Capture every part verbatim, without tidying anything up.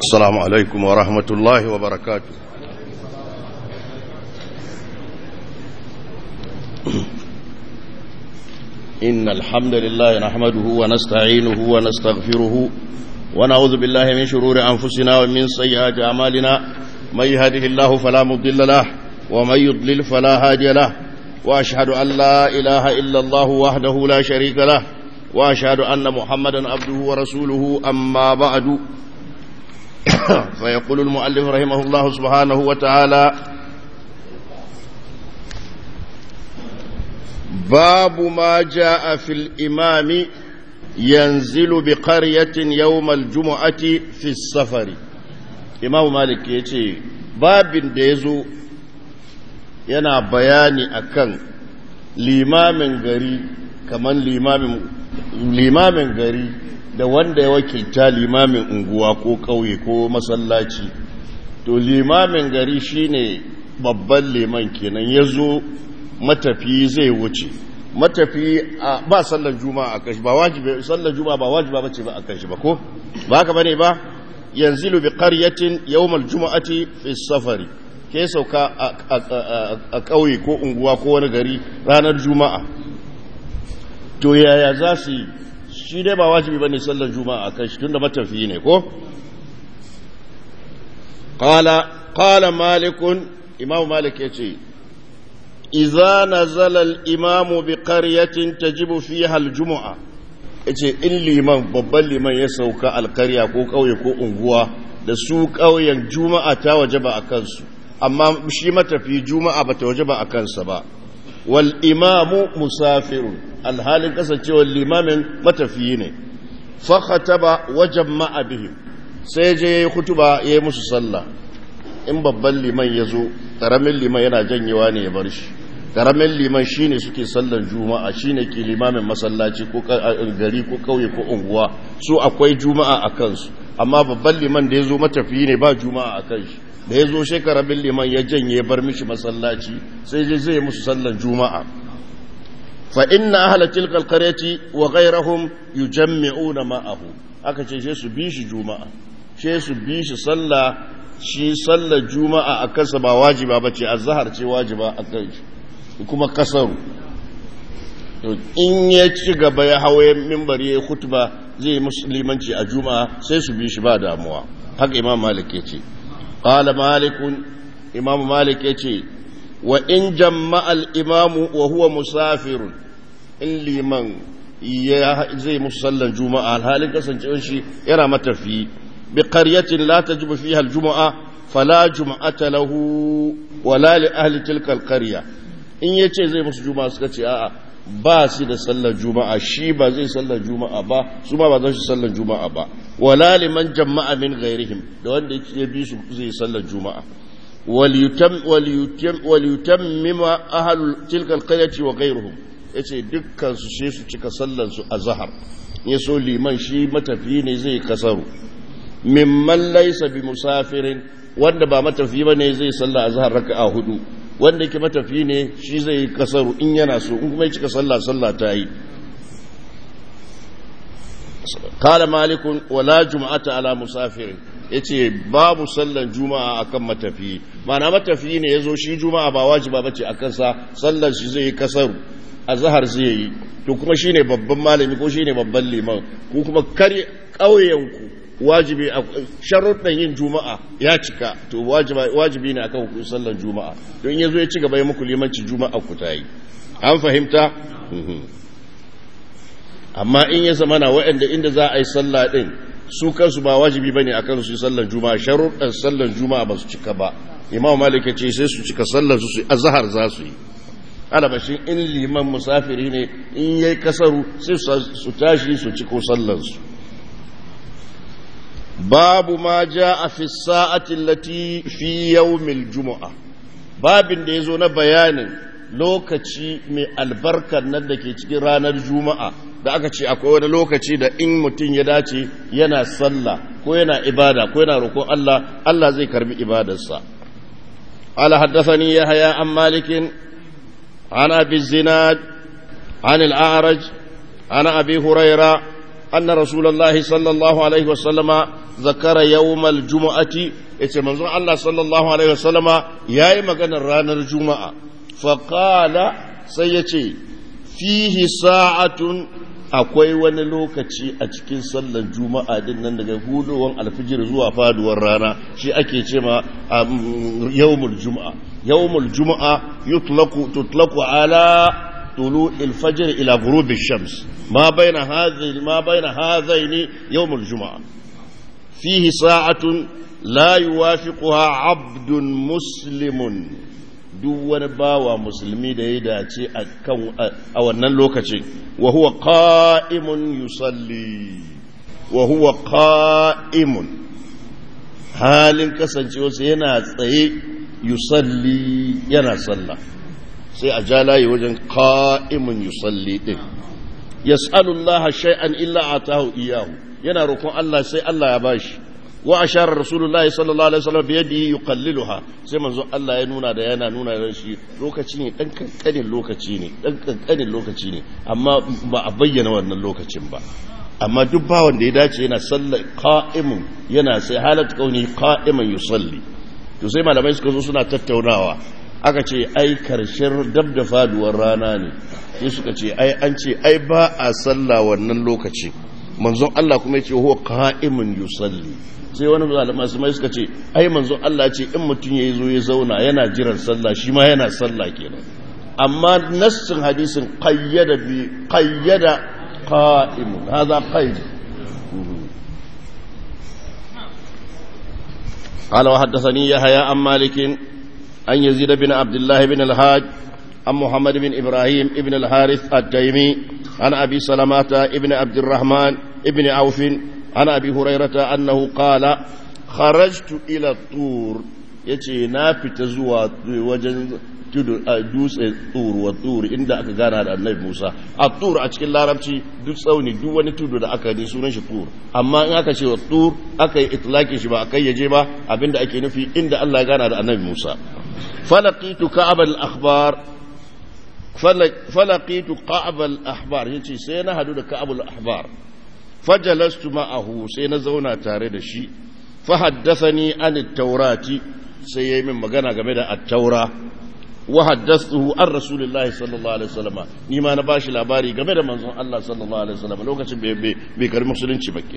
السلام عليكم ورحمة الله وبركاته. إن الحمد لله نحمده ونستعينه ونستغفره ونعوذ بالله من شرور أنفسنا ومن سيئات أعمالنا. من يهده الله فلا مضل له ومن يضلل فلا هادي له، وأشهد أن لا إله إلا الله وحده لا شريك له، وأشهد أن محمدا عبده ورسوله. أما بعد، فيقول المؤلف رحمه الله سبحانه وتعالى: باب ما جاء في الإمام ينزل بقرية يوم الجمعة في السفر. إمام مالك يتي باب ديزو yana bayani akan limamin gari, kaman limamin limamin gari da wanda ya wakilta limamin unguwa ko kauye ko masallaci. To limamin gari shine babban liman kenan, yazo matafi zai wuce. Matafi ba sallar juma'a akan shi, ba wajibi sallar juma'a ba wajiba bace ba akan shi ba, ko ba haka bane ba. yanzilu bi qaryatin yawm al-jum'ati fi safari, ke sauka a kauye ko unguwa ko wani gari ranar juma'a. to yaya za su yi? shi dai ba wajibi bane sallar juma'a akan shi tunda matafi ne, ko qala qala malikun, imam malik yace idza nazala al-imam bi qaryatin tajibu fiha al-jum'a, yace in liman babban liman ya sauka alkarya ko kauye ko unguwa da su kauyen juma'a ta wajaba akan su, amma shi matafi juma'a bata wajaba akan sa ba. wal imamu musafirun, alhalin kasancewar limamin matafiyi ne. fa khataba wa jama'a bihim, sai je yayi kutuba yayi musu sallah. in babban liman yazo, karamin liman yana janyewa ne ya bar shi. karamin liman shine suke sallar juma'a, shine ke limamin masallaci ko gari ko kauye ko unguwa, su akwai juma'a akan su. amma babban liman da yazo matafiyi ne, ba juma'a akan shi. da ya zo shekarabin liman ya janye bar mishi masallaci, sai je zai musu sallar juma'a. fa inna ahla tilka alqaryati wa ghayrahum yujammi'una ma'ahu, aka ce she su bi shi juma'a, she su bi shi sallah. shi sallar juma'a akan sa ba wajiba bace, azhar ce wajiba akan shi, kuma kasaru. to in ya ci gaba ya hawaye minbari ya khutba zai musulmanci a juma'a, sai su bi shi ba damuwa. haka imam malik yace. قال مالك، إمام مالك يتي وإن جمع الإمام وهو مسافر، إن لمن زي مصلى الجمعة الحالي كسنجوشي يرى متفي بقرية لا تجب فيها الجمعة فلا جمعة له ولا لأهل تلك القرية. إن يتي زي مصلى الجمعة سكتي آآ ba su da sallar juma'a, shi ba zai sallar juma'a ba, su ma ba za su sallar juma'a ba. wala liman jama'a min ghairihim, da wanda ya bi su zai sallar juma'a. wal yutam wal yutam wal yutammima ahlul tilka alqaryati wa ghairuhum, yace dukkan su sai su cika sallar su azhar. ya so liman shi matafi ne zai kasaru. mimman laysa bi musafirin, wanda ba matafi bane zai sallar azhar raka'a hudu. wanda ke matafi ne shi zai yi kasaru in yana so, in kuma ya cika sallah sallah ta yi. qala malikun wala jum'ata ala musafirin, yace babu sallan juma'a akan matafi. ma'ana matafi ne yazo shi juma'a ba wajiba bace akan sa, sallar shi zai yi kasaru, azhar zai yi. to kuma shine babban malami ko shine babban liman, ko kuma kare kauyenku wajibi a sharuɗin yin juma'a ya cika, to wajibi ne akan ku sallar juma'a. don yazo ya ci gaba ya muku limanci juma'a ku tayi. an fahimta? amma in ya zamana waɗanda inda za a yi sallah din su kansu ba wajibi bane akan su sallar juma'a, sharuɗin sallar juma'a ba su cika ba, imam malik ya ce sai su cika sallar su su azhar za su yi. alabashin in liman musafiri ne, in yayi kasaru sai su tashi su ciko sallar su. babu ma jaa fi sa'ati allati fi yawmil jumu'a, babin da yazo na bayanin lokaci mai albarkar nan da ke cikin ranar juma'a, da aka ce akwai wani lokaci da in mutum ya dace yana sallah ko yana ibada ko yana roƙon Allah, Allah zai karbi ibadarsa. ala haddathani yahya an malikin an abi zinad an al-a'raj an abi huraira anna rasulullahi sallallahu alaihi wasallama zakara yawmal jumu'ati yace manzon Allah sallallahu alaihi wasallama yayi maganar ranar juma'a fa qala sai yace fihi sa'atun akwai wani lokaci a cikin sallar juma'a din nan daga hudowar alfijir zuwa faduwar rana shi ake ce ma yawmul juma'a yawmul juma'a yutlaqu tutlaqu ala tulu'il fajr ila ghurubi shams ma baina hadhihi ma baina hadhaini yawmul juma'a fihi sa'atun la yuwafiquha 'abdun muslimun duk wani bawa musulmi da ya dace a wannan lokacin wa huwa qa'imun yusalli wa huwa qa'imun halin kasancewarsa yana tsaye yusalli yana sallah sai a jalaye wajen qa'imun yusalli din yas'alullaha shay'an illa atahu iyahu yana roƙon Allah sai Allah ya bashi wa ashara rasulullahi sallallahu alaihi wasallam bi yadihi yuqalliluha sai manzo Allah ya nuna da yana nuna da shi lokaci ne dan kankanin lokaci ne dan kankanin lokaci ne amma ba a bayyana wannan lokacin ba amma duk bawan da ya dace yana sallar qa'imun yana sai halat kauni qa'iman yusalli to sai malamai suka zo suna tattaunawa aka ce ai karshen dab da faduwar rana ne sai suka ce ai an ce ai ba a sallah wannan lokaci manzon Allah kuma ya ce huwa qa'imun yusalli sai wani masu mai suka ce ai manzo Allah ce in mutum ya zo ya zauna yana jiran sallah shi ma yana sallah kenan amma nassin hadisin qayyada bi qayyada qa'imun hadha qayd قال وحدثني يحيى عن مالك عن يزيد بن عبد الله بن الحاج عن محمد بن إبراهيم بن الحارث التيمي عن أبي سلمة بن عبد الرحمن بن عوف عن أبي هريرة أنه قال خرجت إلى الطور يتي نافت زوا وجن دوس الطور والطور إن دا أكا غانا النبي موسى الطور أتكي الله ربتي دوس أوني دو وني تودو دا أكا دي سونش طور أما إن أكا شي الطور أكا إطلاقي شبا أكا يجيبا أبين دا أكي نفي إن دا الله غانا النبي موسى فلقيت كعب الأخبار فلقيت كعب الأحبار يتي سينا هدو دا كعب الأحبار فجلست معه سينا زونا تارد شي فحدثني عن التوراة سيمن مغانا غمدا التوراة وحدثته عن رسول الله صلى الله عليه وسلم نيما نباشي لاباري غمدا منزون الله صلى الله عليه وسلم لوكاشن بي بي كار مسلمci bakke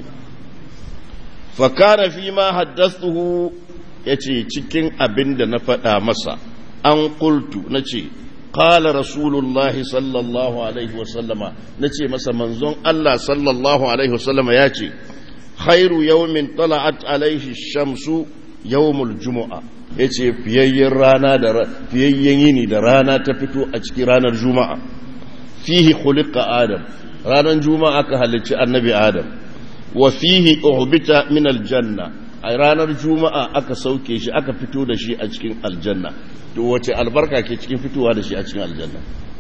فكان فيما حدثته yace cikin abinda na faɗa masa an qultu nace قال رسول الله صلى الله عليه وسلم نتي مسا منزون الله صلى الله عليه وسلم ياتي خير يوم طلعت عليه الشمس يوم الجمعة yace fiyayyen rana da fiyayyen yini da rana ta fito a cikin ranar juma'a fihi khuliqa adam ranar juma'a aka halicci annabi adam wa fihi uhbita min aljanna a ranar juma'a aka sauke shi aka fito da shi a cikin aljanna to wace albarka ke cikin fitowa da shi a cikin aljanna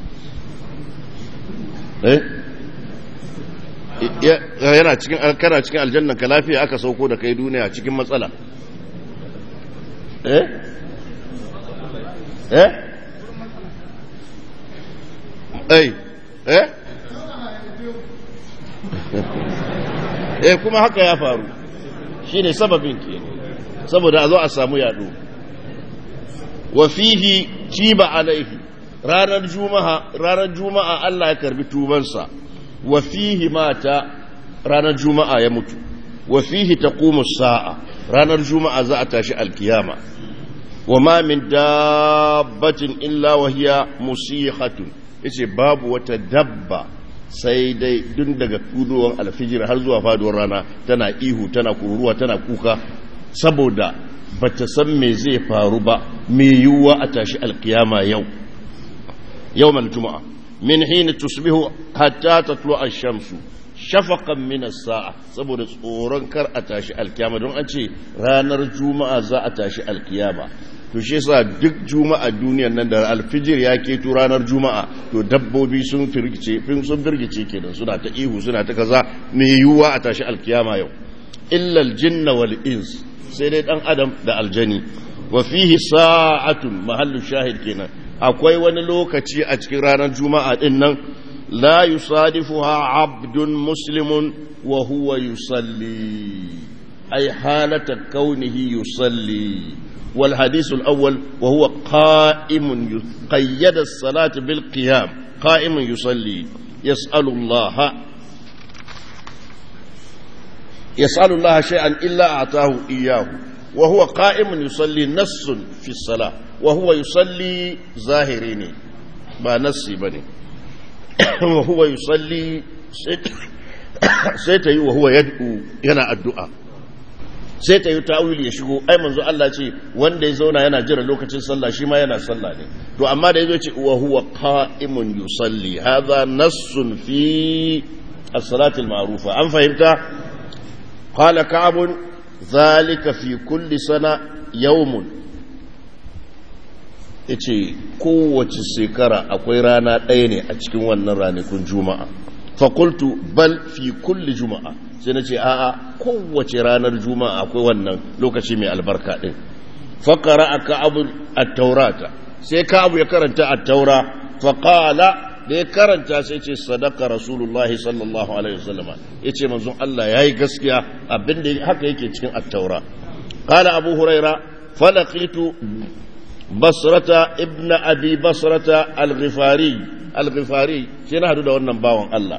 eh yana cikin kana cikin aljanna ka lafiya aka sauko da kai duniya cikin matsala eh eh eh eh eh kuma haka ya faru shine sababin ke saboda a zo a samu yado wa fihi tiba alaihi ranar juma'a ranar juma'a Allah ya karbi tubansa wa fihi mata ranar juma'a ya mutu wa fihi taqumu sa'a ranar juma'a za a tashi alkiyama wa ma min dabbatin illa wa hiya musihatun yace babu wata dabba sai dai dun daga kuduwan alfijir har zuwa faduwar rana tana ihu tana kururuwa tana kuka saboda bata san me zai faru ba me yiwuwa a tashi alkiyama yau yawmal juma'a min hina tusbihu hatta tatlu ash-shamsu shafaqan min as-sa'a saboda tsoron kar a tashi alkiyama don an ce ranar juma'a za a tashi alkiyama to shi yasa duk juma'a duniyar nan da alfijir ya keto ranar juma'a to dabbobi sun firgice sun firgice kenan suna ta ihu suna ta kaza me yiwuwa a tashi alkiyama yau illa al-jinna wal ins sai dai dan adam da aljani wa fihi sa'atun mahallu shahid kenan akwai wani lokaci a cikin ranar juma'a din nan لا يصادفها عبد مسلم وهو يصلي أي حالة كونه يصلي. والحديث الأول وهو قائم قيد الصلاة بالقيام قائم يصلي يسأل الله يسأل الله شيئا إلا أعطاه إياه وهو قائم يصلي نص في الصلاة وهو يصلي ظاهرين ما نصي بني وهو يصلي سيتي وهو يدعو ينا الدعاء sai ta yi ta'awili ya shigo ai manzo Allah ce wanda ya zauna yana jira lokacin sallah shi ma yana sallah ne to amma da yazo ce wa huwa qa'imun yusalli hadha nassun fi as-salati al-ma'rufa an fahimta qala ka'ab zalika fi kulli sana yawmun yace kowace shekara akwai rana ɗaya ne a cikin wannan ranakun juma'a fa qultu bal fi kulli juma'a sai na ce a'a kowace ranar juma'a akwai wannan lokaci mai albarka din faqara ka'ab at-taurata sai ka'ab ya karanta at-taura fa qala da ya karanta sai ce sadaka rasulullah sallallahu alaihi wasallama yace manzon Allah yayi gaskiya abinda haka yake cikin at-taura qala abu huraira falaqitu basrata ibn abi basrata al-ghifari al-ghifari sai na hadu da wannan bawan Allah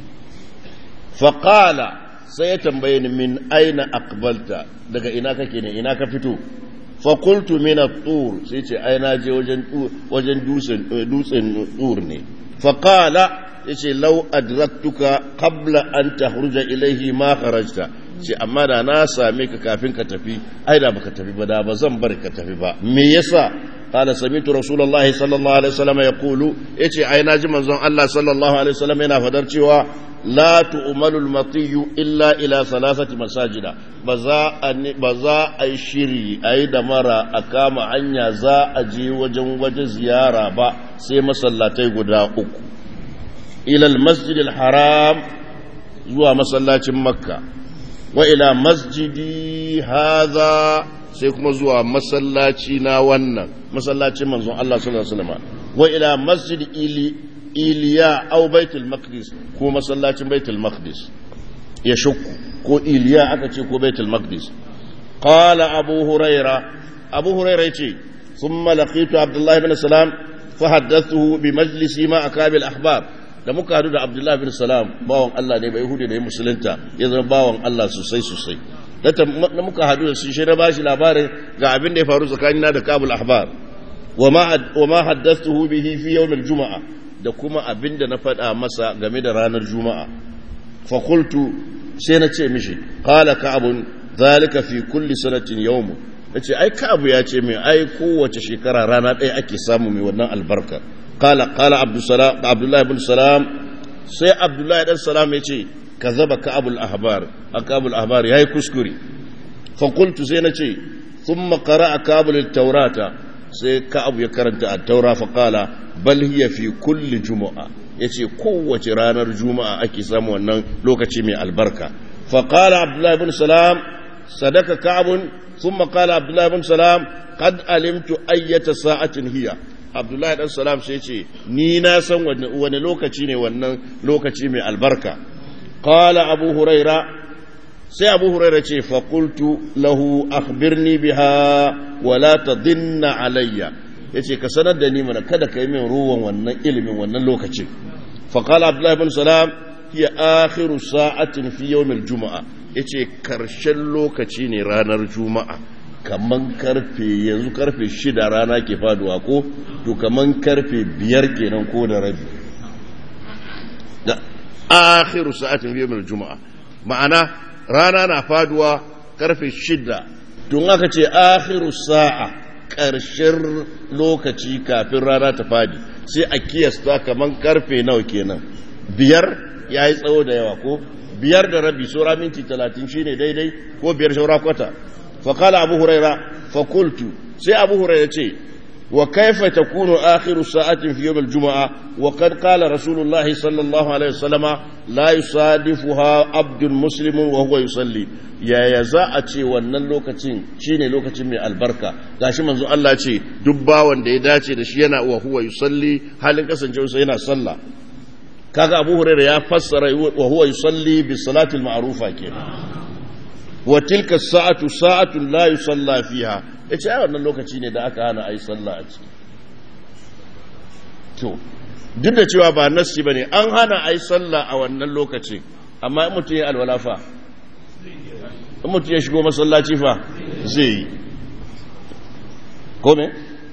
fa qala sai ya tambaye ni min aina aqbalta daga ina kake ne ina ka fito fa qultu min at-tur sai ce ai na je wajen wajen dutsen dutsen tur ne fa qala yace law adraktuka qabla an takhruja ilayhi ma kharajta ce amma da na same ka kafin ka tafi ai da baka tafi ba da ba zan bar ka tafi ba me yasa qala sami'tu rasulullahi sallallahu alaihi wasallam yaqulu yace ai na ji manzon Allah sallallahu alaihi wasallam yana fadar cewa لا تؤمل المطي إلا إلى ثلاثة مساجد بزا أي شري أي دمرة أكام عنيا زا أجي وجن وجه زيارة با سيما صلاتي قداء إلى المسجد الحرام زوا مسلات مكة وإلى مسجدي هذا سيكما زوا مسلاتنا ونن مسلاتي منزون الله صلى الله عليه وسلم وإلى مسجد إلي iliya au baitul maqdis ko masallacin baitul maqdis ya shukku ko iliya aka ce ko baitul maqdis qala abu huraira abu huraira yace thumma laqitu abdullah ibn salam fa haddathuhu bi majlisi ma akabil ahbar da muka hadu da abdullah ibn salam bawon Allah ne bai yahudi da ya musulunta ya zama bawon Allah sosai sosai da muka hadu da shi shi na bashi labarin ga abin da ya faru tsakanina da kabul ahbar wa ma wa ma haddathuhu bihi fi yawm al-jum'ah da kuma abin da na faɗa masa game da ranar juma'a fakultu sai na ce mishi ƙala ka'abun zalika fi kulli sanatin yawmu na ce ai ka'abu ya ce mai ai kowace shekara rana ɗaya ake samu mai wannan albarka ƙala ƙala abdullahi bin salam sai abdullahi ɗan salam ya ce ka zaba ka'abul ahbar a ka'abul ahbar ya yi kuskure fakultu sai na ce sun makara a ka'abul taurata sai ka'abu ya karanta a taura faƙala bal hiya fi kulli juma'a yace kowace ranar juma'a ake samu wannan lokaci mai albarka fa qala abdullah ibn salam sadaka ka'ab thumma qala abdullah ibn salam qad alimtu ayyata sa'atin hiya abdullah ibn salam sai yace ni na san wani lokaci ne wannan lokaci mai albarka qala abu huraira sai abu huraira ce fa qultu lahu akhbirni biha wa la tadinna alayya yace ka sanar da ni mana kada ka yi min ruwan wannan ilimin wannan lokacin fa qala abdullah ibn salam hiya akhiru sa'atin fi yawm al-jum'a yace karshen lokaci ne ranar juma'a kaman karfe yanzu karfe shida rana ke faduwa ko to kaman karfe biyar kenan ko da rabi da akhiru sa'atin fi yawm al-jum'a ma'ana rana na faduwa karfe shida don aka ce akhiru sa'a ƙarshen lokaci kafin rana ta fadi sai a kiyasta kaman karfe nawa kenan biyar ya yi tsawo da yawa ko biyar da rabi saura minti talatin shi ne daidai ko biyar saura kwata faƙala abu huraira fakultu sai abu huraira ce wa kaifa takunu akhiru sa'atin fi yawm al-jum'a wa qad qala rasulullah sallallahu alaihi wasallama la yusadifuha abdun muslimun wa huwa yusalli yaya za a ce wannan lokacin shine lokacin mai albarka gashi manzo Allah ce duk bawan da ya dace da shi yana wa huwa yusalli halin kasancewarsa yana sallah kaga Abu Hurairah ya fassara wa huwa yusalli bi salati al-ma'rufa kenan wa tilka as-sa'atu sa'atun la yusalla fiha yace ai wannan lokaci ne da aka hana ai sallah a ciki to duk da cewa ba nassi bane an hana ai sallah a wannan lokacin amma in mutum ya alwala fa in mutum ya shigo masallaci fa zai yi kome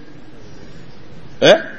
eh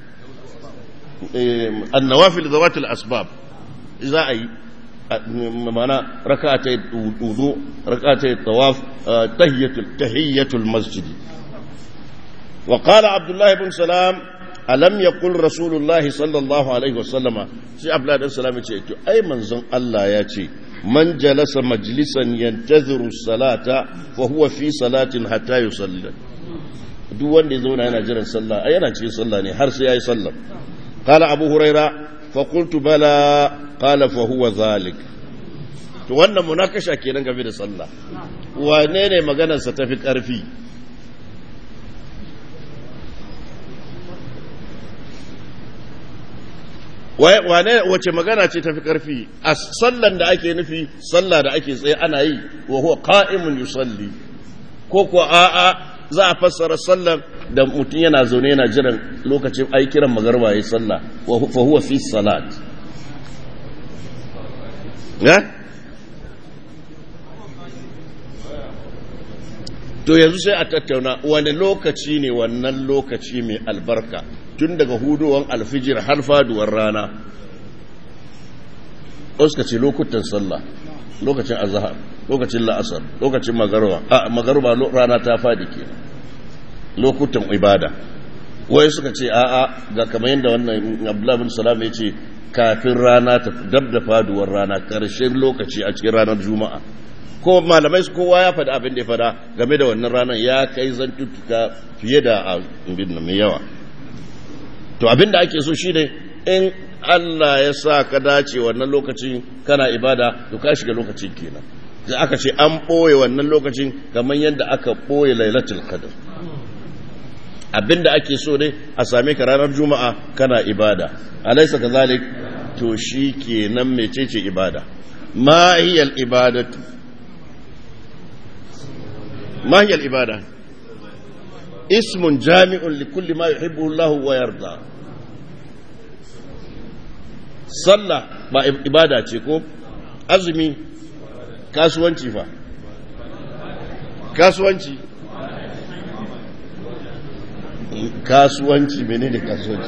annawafil zawatul asbab za a yi mana rak'atay wudu rak'atay tawaf tahiyatul tahiyatul masjid wa qala abdullah ibn salam alam yaqul rasulullah sallallahu alaihi wasallama sai abdullah ibn salam ce to ai manzon Allah ya ce man jalasa majlisan yantaziru salata fa huwa fi salatin hatta yusalli duk wanda ya zauna yana jiran sallah ai yana cikin sallah ne har sai yayi sallah qala abu huraira fa qultu bala qala fa huwa zalik to wannan munakasha kenan game da sallah wane ne maganar sa tafi karfi wane wace magana ce tafi karfi a sallan da ake nufi sallah da ake tsaye ana yi wa huwa qa'imun yusalli ko ko a'a za a fassara sallar da mutum yana zaune yana jiran lokacin ai kiran magarba yayin sallah wa fa huwa fi salat ya to yanzu sai a tattauna wani lokaci ne wannan lokaci mai albarka tun daga huduwan alfijir har faduwar rana suka ce lokutan sallah lokacin azhar lokacin la'asar lokacin magarba a magarba rana ta fadi ke lokutan ibada wai suka ce a'a ga kamar yadda wannan Abdullah bin Salam ya ce kafin rana ta dab da faduwar rana karshen lokaci a cikin ranar juma'a ko malamai su kowa ya faɗi abin da ya faɗa game da wannan ranar ya kai zantuttuka fiye da abin da mai yawa to abin da ake so shine in Allah ya sa ka dace wannan lokacin kana ibada to ka shiga lokacin kenan sai aka ce an ɓoye wannan lokacin kamar yadda aka ɓoye lailatul qadr abinda ake so ne a same ka ranar juma'a kana ibada alaysa kazalik to shi kenan mecece ibada ma hiya al ibadatu ma hiya al ibada ismun jami'un li kulli ma yuhibbu Allah wa yarda sallah ba ibada ce ko azumi kasuwanci fa kasuwanci kasuwanci menene kasuwanci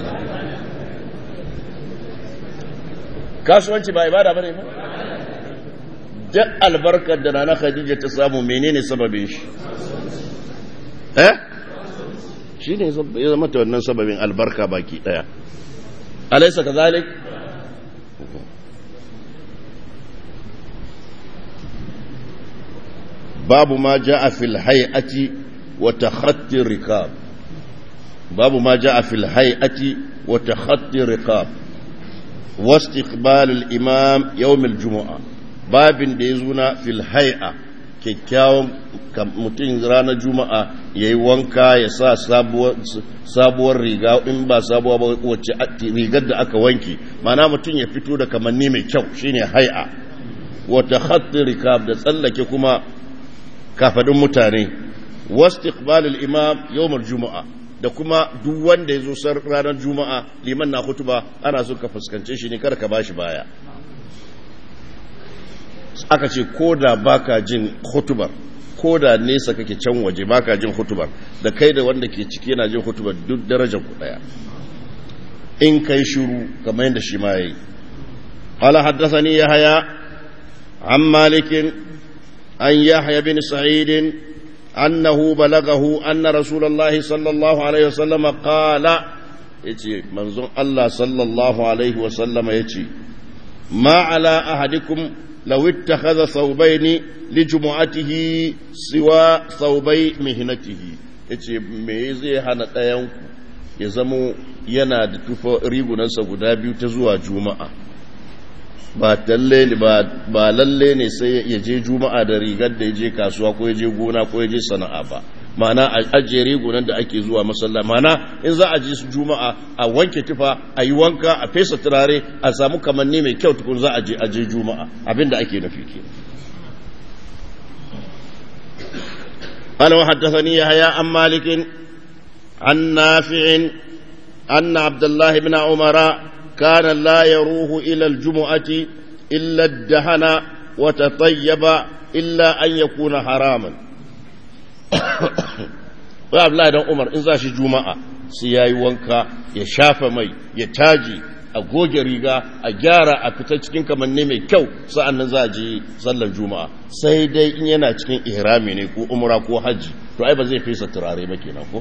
kasuwanci ba ibada bane ba duk albarkar da nana Khadija ta samu menene sababin shi eh shine ya zama ta wannan sababin albarka baki daya alaysa kazalik باب ما جاء في الهيئة وتخطي الركاب باب ما جاء في الهيئة وتخطي الركاب واستقبال الإمام يوم الجمعة باب ديزونا في الهيئة kyakkyawan mutum ranar juma'a ya yi wanka ya sa sabuwar riga in ba sabuwa ba wacce rigar da aka wanke mana mutum ya fito da kamanni mai kyau shine hai'a wata khatti rikab da tsallake kuma kafadin mutane wastiqbalul imam yawmul juma'a da kuma duk wanda yazo sar ranar juma'a liman na hutuba ana so ka fuskance shi ne kada ka bashi baya aka ce koda baka jin hutubar koda nesa kake can waje baka jin hutubar da kai da wanda ke ciki yana jin hutubar duk darajar ku daya in kai shiru kamar yadda shi ma yayi qala haddathani yahya an malikin عن يحيى بن سعيد أنه بلغه أن رسول الله صلى الله عليه وسلم قال يتي منظر الله صلى الله عليه وسلم يتي ما على أحدكم لو اتخذ ثوبين لجمعته سوى ثوبي مهنته يتي ميزي هنا تيانك يزمو يناد تفو ريبو ننسى قدابي تزوى جمعة ba talle ba lalle ne sai ya je juma'a da rigar da ya je kasuwa ko ya je gona ko ya je sana'a ba ma'ana a ajiye rigunan da ake zuwa masallaci, ma'ana in za a je su juma'a a wanke tufa, a yi wanka, a fesa turare, a samu kamanni mai kyau tukun za a je aje juma'a, abinda ake nufi ke. قال وحدثني يحيى عن مالك عن نافع أن عبد الله بن عمر كان لا يروح إلى الجمعة إلا الدهن وتطيب إلا أن يكون حراما. وعبد الله بن عمر إن زاش جمعة سياي وانكا يشاف مي يتاجي a goge riga a gyara a fita cikin kamanni mai kyau sa'an nan za a je sallar juma'a, sai dai in yana cikin ihrami ne ko umra ko hajji, to ai ba zai fesa turare ba kenan ko.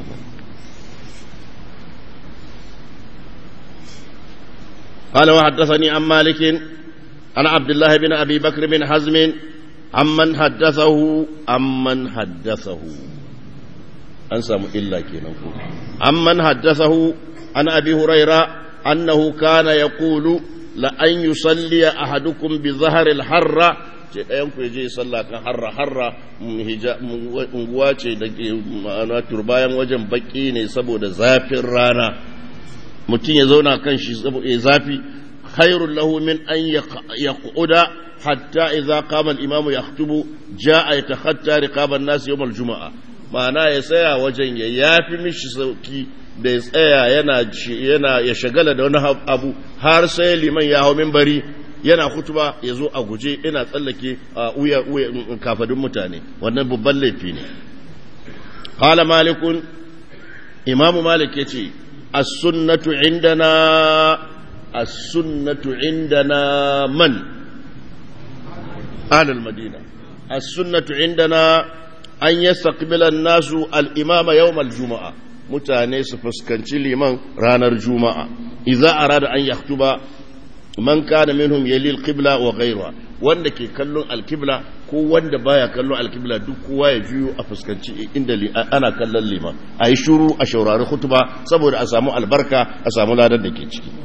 قال وحدثني عن مالك عن عبد الله بن أبي بكر بن حزم عمن حدثه عمن حدثه أنسى إلا كينا عمن حدثه عن أبي هريرة أنه كان يقول لأن يصلي أحدكم بظهر الحرة yanku ya je sallah kan harra harra unguwa ce da ke ma'ana turbayan wajen baki ne saboda zafin rana, mutum ya zauna kan shi saboda zafi, khairul lahu min an yaquda hatta idza qama al-imamu yakhutubu jaa yatakhatta riqaban nas yawm al-jumu'a, ma'ana ya tsaya wajen ya yafi mishi sauki da ya tsaya yana yana ya shagala da wani abu har sai liman ya hau minbari yana hutuba ya zo a guje yana tsallake a uya uya kafadun mutane, wannan babban laifi ne. qala malikun, imamu malik yace as-sunnatu indana as-sunnatu indana man ahlul madina as-sunnatu indana an yastaqbila an-nasu al-imama yawm al-jumu'ah, mutane su fuskanci liman ranar juma'a, idza arada an yaktuba man kana minhum yali al-qibla wa ghayruha, wanda ke kallon al-qibla ko wanda baya kallon al-qibla duk kowa ya juyo a fuskanci inda ana kallon liman, ayi shuru a shaurari khutba saboda a samu albarka, a samu ladan da ke ciki.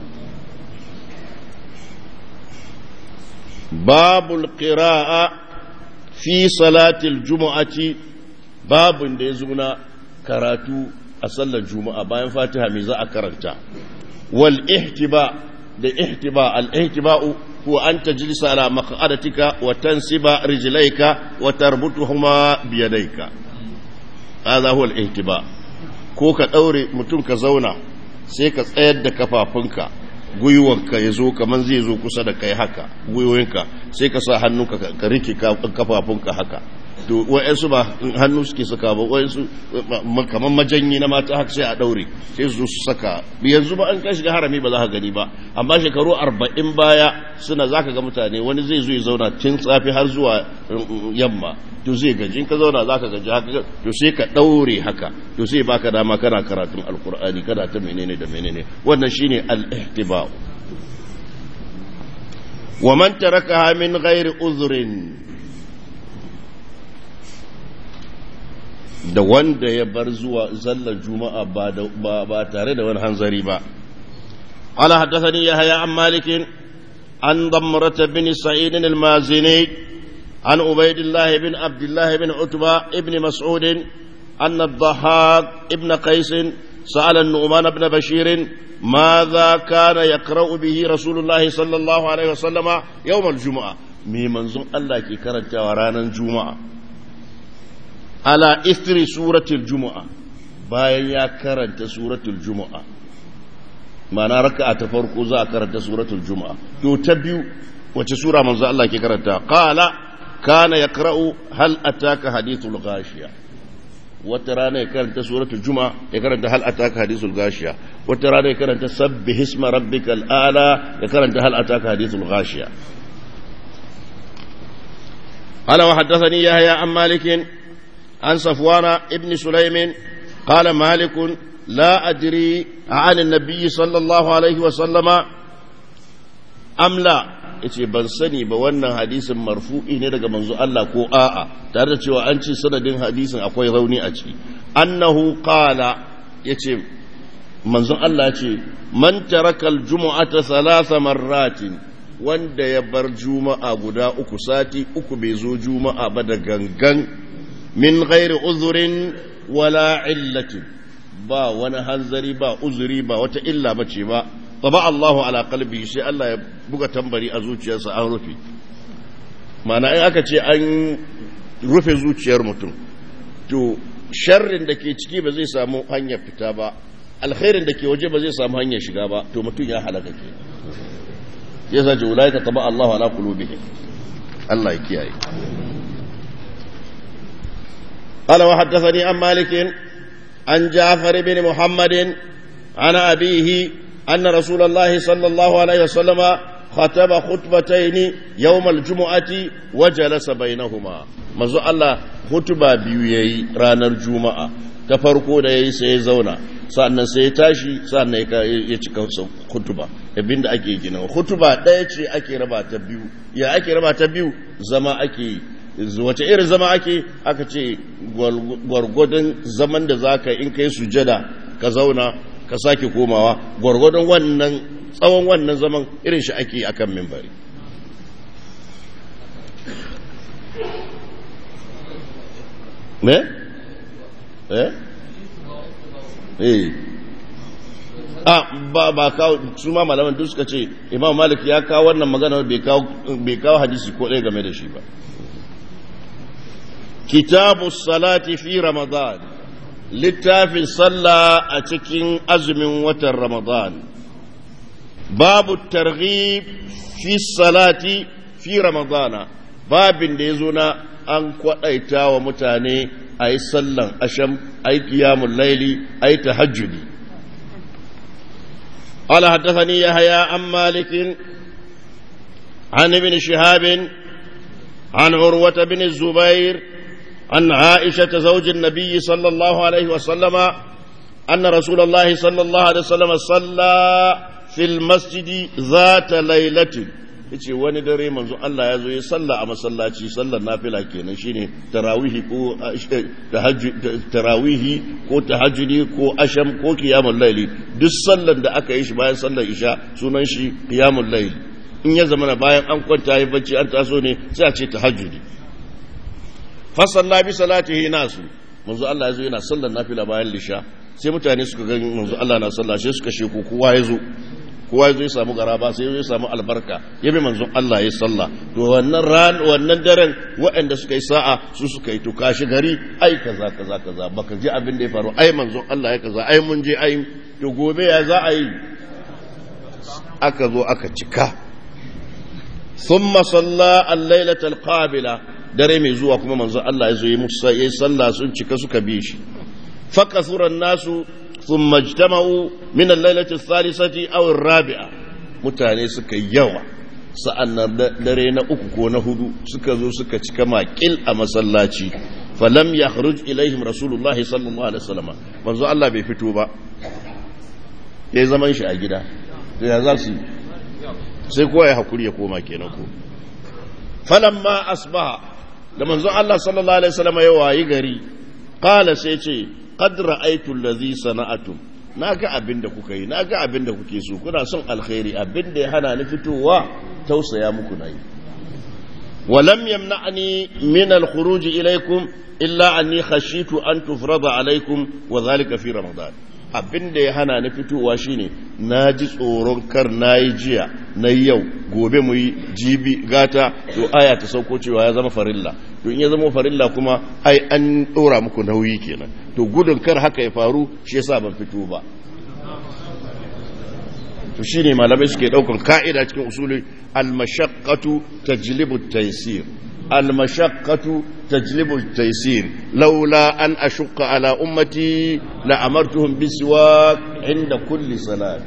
babul qira'a fi salatil jumu'ati, babun da ya zuna karatu a sallar juma'a bayan fatiha me za a karanta. wal ihtiba da ihtiba, al ihtiba'u huwa an tajlisa ala maq'adatika wa tansiba rijlayka wa tarbutuhuma bi yadayka, hadha huwa al ihtiba. ko ka daure mutum ka zauna sai ka tsayar da kafafunka, gwiwanka ya zo kaman zai zo kusa da kai haka, gwiwoyinka sai ka sa hannunka ka rike kafafunka haka, to wa'yansu ba hannu suke saka ba, wa'yansu kamar majanyi na mata haka sai a daure sai su su saka. yanzu ba an kai shiga harami ba za ka gani ba, amma shekaru arba'in baya suna za ka ga mutane wani zai zo ya zauna tun tsafi har zuwa yamma, to zai gaji, in ka zauna za ka gaji haka, to sai ka daure haka, to sai baka dama kana karatun alkur'ani kana ta menene da menene. wannan shine al-ihtiba'u. wa man tarakaha min ghairi uzrin, da wanda ya bar zuwa sallar juma'a ba tare da wani hanzari ba. ala haddathani yahya an malik an damrata bin sa'id al-mazini an ubaydillah ibn abdullah ibn utba ibn mas'ud anna ad-dhahhak ibn qais sa'ala an-nu'man ibn bashir ماذا كان يقرأ به رسول الله صلى الله عليه وسلم يوم الجمعة، مي منزون الله كي كرنت ورانا الجمعة على إثر سورة الجمعة، bayan ya karanta suratul juma'a, ma'ana raka'a ta farko za a karanta suratul juma'a, to ta biyu wace sura manzo Allah ke karanta? qala kana yaqra'u hal ataka hadithul ghashiya, wata rana ya karanta suratul juma'a ya karanta hal ataka hadithul ghashiya, wata rana ya karanta sabbih isma rabbikal a'la ya karanta hal ataka hadithul ghashiya. ala wa haddathani yahya an malik an safwana ibn sulaym qala malik la adri an an-nabiy sallallahu alaihi wa sallama amla, yace ban sani ba wannan hadisin marfu'i ne daga manzo Allah ko a'a, tare da cewa an ce sanadin hadisin akwai rauni a ciki. annahu qala, yace manzo Allah yace man taraka al-jumu'ata thalatha marratin, wanda ya bar juma'a guda uku, sati uku bai zo juma'a ba da gangan, min ghairi uzrin wala illatin ba wani hanzari ba uzuri ba wata illa bace ba taba Allahu ala qalbi sai Allah ya buga tambari a zuciyarsa an rufe ma'ana in aka ce an rufe zuciyar mutum to sharrin da ke ciki ba zai samu hanyar fita ba alkhairin da ke waje ba zai samu hanyar shiga ba to mutum ya halaka ke yasa ji ulaika taba Allahu ala qulubihim Allah ya kiyaye قال وحدثني عن مالك عن جعفر بن محمد عن أبيه أن رسول الله صلى الله عليه وسلم خطب خطبتين يوم الجمعة وجلس بينهما منذ الله خطبة بيوي ران الجمعة تفرقوا ده سيزونا sannan sai ya tashi sannan ya cika khutba abin da ake gina khutba ɗaya ce ake raba ta biyu ya ake raba ta biyu zama ake wace irin zama ake aka ce gwargwadon zaman da zaka in kai sujada ka zauna ka sake komawa gwargwadon wannan tsawon wannan zaman irin shi ake akan minbari me eh eh ah ba ba kawo su ma malaman duk suka ce Imam Malik ya kawo wannan magana bai kawo bai kawo hadisi ko ɗaya game da shi ba kitabu salati fi ramadan littafin sallah a cikin azumin watan ramadan babu targhib fi salati fi ramadana babin da yazo na an kwadaita wa mutane ayi sallan asham ayi qiyamul layli ayi tahajjudi qala hadathani yahya an malik an ibn shihab an urwa bin zubair an aisha zawj an-nabiy sallallahu alayhi wa sallama anna rasulullah sallallahu alayhi wa sallam salla fil masjidi zata laylatin yace wani dare manzo Allah ya zo ya salla a masallaci sallar nafila kenan shine tarawihi ko tahajjud tarawihi ko tahajjudi ko asham ko qiyamul layli duk sallar da aka yi shi bayan sallar isha sunan shi qiyamul layli in ya zama bayan an kwanta yi bacci an taso ne sai a ce tahajjudi fa salla bi salatihi nasu manzo Allah ya zo yana sallar nafila bayan lisha sai mutane suka ga manzo Allah na sallah sai suka sheku kowa ya zo kowa zai samu garaba sai zai samu albarka ya bi manzon Allah ya salla to wannan ran wannan daren waɗanda suka yi sa'a su suka yi to kashi gari ai kaza kaza kaza baka ji abin da ya faru ai manzon Allah ya kaza ai mun je ai to gobe ya za a yi aka zo aka cika thumma salla al-lailata al-qabila dare mai zuwa kuma manzon Allah ya zo yi musa yayi salla sun cika suka bi shi fakasura an-nasu ثم اجتمعوا من الليلة الثالثة أو الرابعة mutane suka yawa sa'annan dare na uku ko na hudu suka zo suka cika makil a masallaci falam yakhruj ilaihim rasulullahi sallallahu alaihi wasallam manzo Allah bai fito ba yayi zaman shi a gida to ya za su sai kowa ya hakuri ya koma kenan ko falamma asbaha da manzo Allah sallallahu alaihi wasallam ya wayi gari qala sai ce qad ra'aytu allazi sana'atum naga abinda kuka yi naga abinda kuke so kuna son alkhairi abinda ya hana ni fitowa tausaya muku nayi walam yamna'ni min alkhuruj ilaykum illa anni khashitu an tufrada alaykum wa dhalika fi ramadan abinda ya hana ni fitowa shine naji tsoron kar nayi jiya nayi yau gobe mu yi jibi gata to aya ta sauko cewa ya zama farilla to in ya zama farilla kuma ai an dora muku nauyi kenan to gudun kar haka ya faru shi yasa ban fito ba to shine malamai suke daukan ka'ida cikin usuli al-mashaqqatu tajlibu at-taysir al-mashaqqatu tajlibu at-taysir laula an ashqa ala ummati la amartuhum biswak inda kulli salat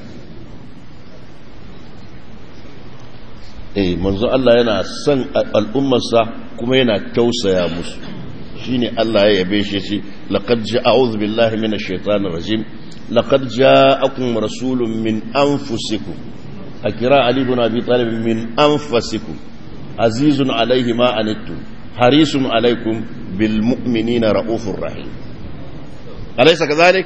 eh manzo Allah yana son al'ummarsa kuma yana tausaya musu shine Allah ya yabe shi shi laqad ja'udhu billahi minash shaitanir rajim laqad ja'akum rasulun min anfusikum akira ali ibn abi talib min anfusikum azizun alayhi ma anittum harisun alaykum bil mu'minina raufur rahim alaysa kadhalik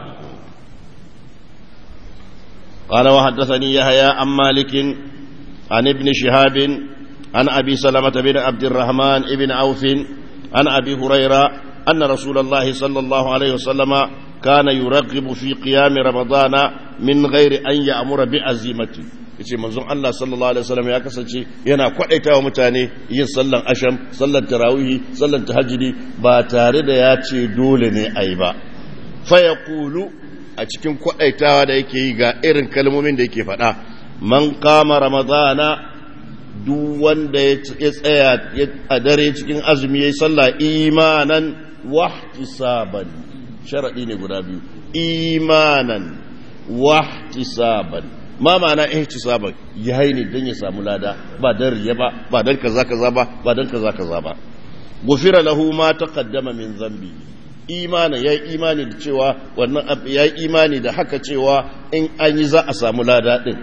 qala wa haddathani yahya an malik an ibn shihab عن أبي سلمة بن عبد الرحمن بن عوف عن أبي هريرة أن رسول الله صلى الله عليه وسلم كان يرغب في قيام رمضان من غير أن يأمر بعزيمته. yace manzon Allah sallallahu alaihi wasallam ya kasance yana kwadaitawa mutane yin sallan asham, sallan tarawih, sallan tahajjudi ba tare da ya ce dole ne ai ba. Fa yaqulu, a cikin kwadaitawa da yake yi ga irin kalmomin da yake faɗa, man qama ramadana, duk wanda ya tsaya a dare cikin azumi yayi sallah imanan wahtisaban, sharadi ne guda biyu, imanan wahtisaban. ma ma'ana ihtisaban, yayi ne dan ya samu lada, ba dan riya ba, ba dan kaza kaza ba, ba dan kaza kaza ba. Gufira lahu ma taqaddama min dhanbi, imani yayi imani da cewa wannan yayi imani da haka cewa in an yi za a samu lada din.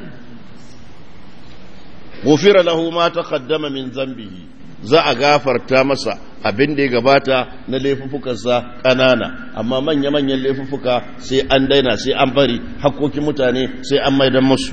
Gufira lahu ma taqaddama min dhanbihi, za a gafarta masa abin da ya gabata na laifuffukansa ƙanana, amma manya-manyan laifuffuka sai an daina, sai an bari hakkokin mutane sai an maidan musu.